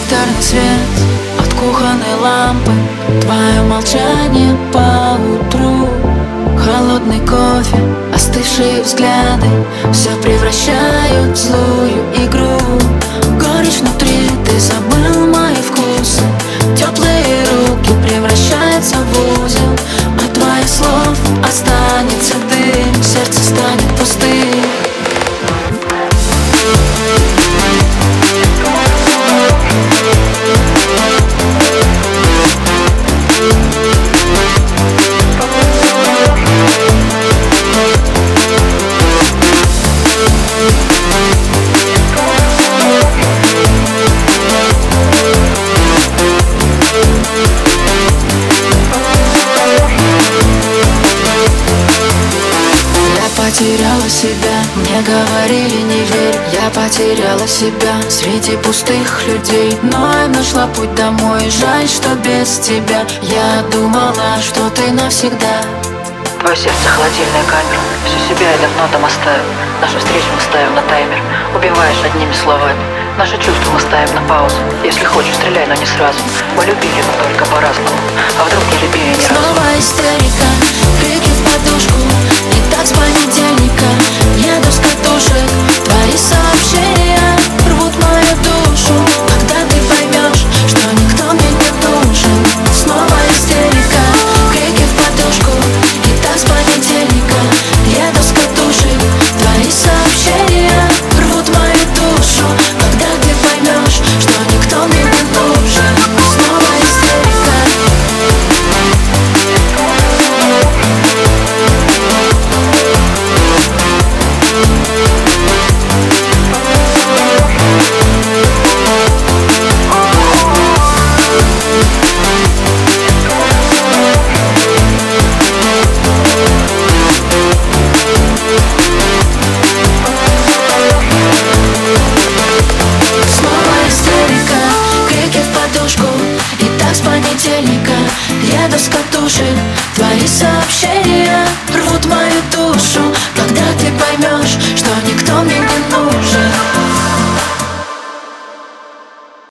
прожекторный свет от кухонной лампы, твое молчание по утру, холодный кофе, остывшие взгляды все превращают в злую игру. Горечь внутри, ты забыл мои вкусы, теплые руки превращаются в узел. От твоих слов останется дым, сердце станет пустым. Потеряла себя, мне говорили не верь. Я потеряла себя среди пустых людей, но я нашла путь домой, жаль, что без тебя. Я думала, что ты навсегда. Твое сердце холодильная камера, всю себя я давно там оставил. Нашу встречу мы ставим на таймер, убиваешь одними словами. Наши чувства мы ставим на паузу. Если хочешь, стреляй, но не сразу. Мы любили, но только по-разному. А вдруг не любили ни разу? Снова истерика, крики в подушку, и так с понедельника еду с катушек. Твои сообщения рвут мою душу, когда ты поймешь, что никто мне не нужен. Снова истерика, крики в подушку, и так с понедельника еду с катушек. Твои сообщения рвут мою душу, когда ты поймешь, что никто мне не нужен. Снова истерика. Еду с катушек, твои сообщения рвут мою душу, когда ты поймешь, что никто мне не нужен.